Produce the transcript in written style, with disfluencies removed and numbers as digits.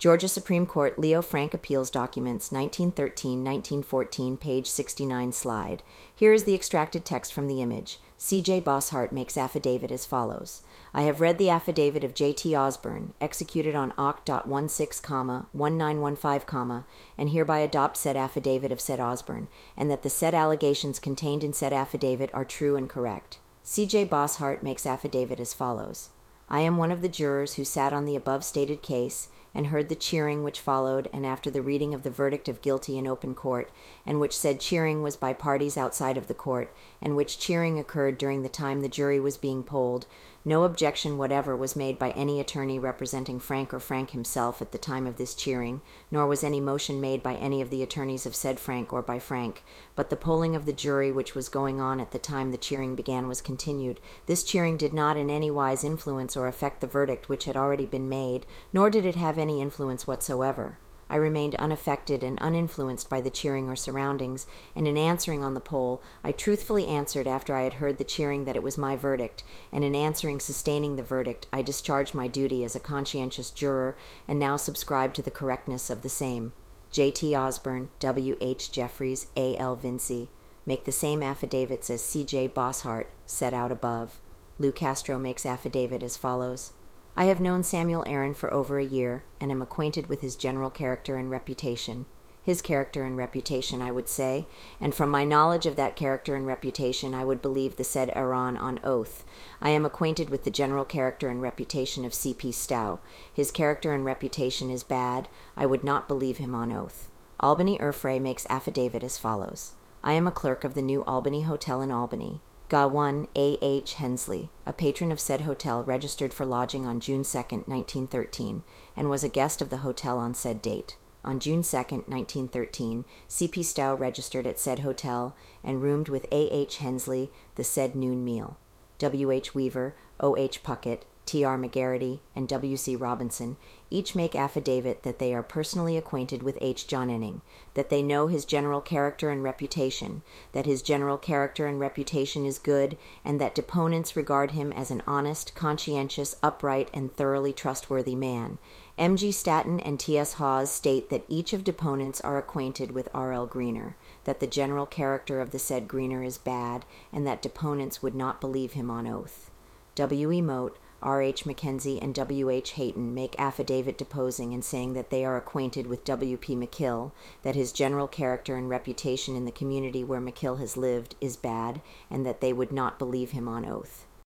Georgia Supreme Court Leo Frank Appeals Documents 1913-1914, page 69 slide. Here is the extracted text from the image. C.J. Bosshart makes affidavit as follows. I have read the affidavit of J.T. Osborne, executed on Oct. 16, and hereby adopt said affidavit of said Osborne, and that the said allegations contained in said affidavit are true and correct. C.J. Bosshart makes affidavit as follows. I am one of the jurors who sat on the above stated case, and heard the cheering which followed and after the reading of the verdict of guilty in open court, and which said cheering was by parties outside of the court, and which cheering occurred during the time the jury was being polled. No objection whatever was made by any attorney representing Frank or Frank himself at the time of this cheering, nor was any motion made by any of the attorneys of said Frank or by Frank, but the polling of the jury which was going on at the time the cheering began was continued. This cheering did not in any wise influence or affect the verdict which had already been made, nor did it have any influence whatsoever. I remained unaffected and uninfluenced by the cheering or surroundings, and in answering on the poll, I truthfully answered after I had heard the cheering that it was my verdict, and in answering sustaining the verdict, I discharged my duty as a conscientious juror, and now subscribe to the correctness of the same. J.T. Osborne, W.H. Jeffries, A.L. Vinci, make the same affidavits as C.J. Bosshart, set out above. Lou Castro makes affidavit as follows. I have known Samuel Aaron for over a year, and am acquainted with his general character and reputation. His character and reputation, I would say, and from my knowledge of that character and reputation, I would believe the said Aaron on oath. I am acquainted with the general character and reputation of C.P. Stow. His character and reputation is bad. I would not believe him on oath. Albany Urfray makes affidavit as follows. I am a clerk of the New Albany Hotel in Albany. Gawan A. H. Hensley, a patron of said hotel, registered for lodging on June 2, 1913, and was a guest of the hotel on said date. On June 2, 1913, C.P. Stow registered at said hotel and roomed with A. H. Hensley the said noon meal. W. H. Weaver, O. H. Puckett, T. R. McGarity, and W. C. Robinson each make affidavit that they are personally acquainted with H. John Inning, that they know his general character and reputation, that his general character and reputation is good, and that deponents regard him as an honest, conscientious, upright, and thoroughly trustworthy man. M. G. Statton and T. S. Hawes state that each of deponents are acquainted with R. L. Greener, that the general character of the said Greener is bad, and that deponents would not believe him on oath. W. E. Mote, R. H. Mackenzie, and W. H. Hayton make affidavit deposing and saying that they are acquainted with W. P. McKill, that his general character and reputation in the community where McKill has lived is bad, and that they would not believe him on oath.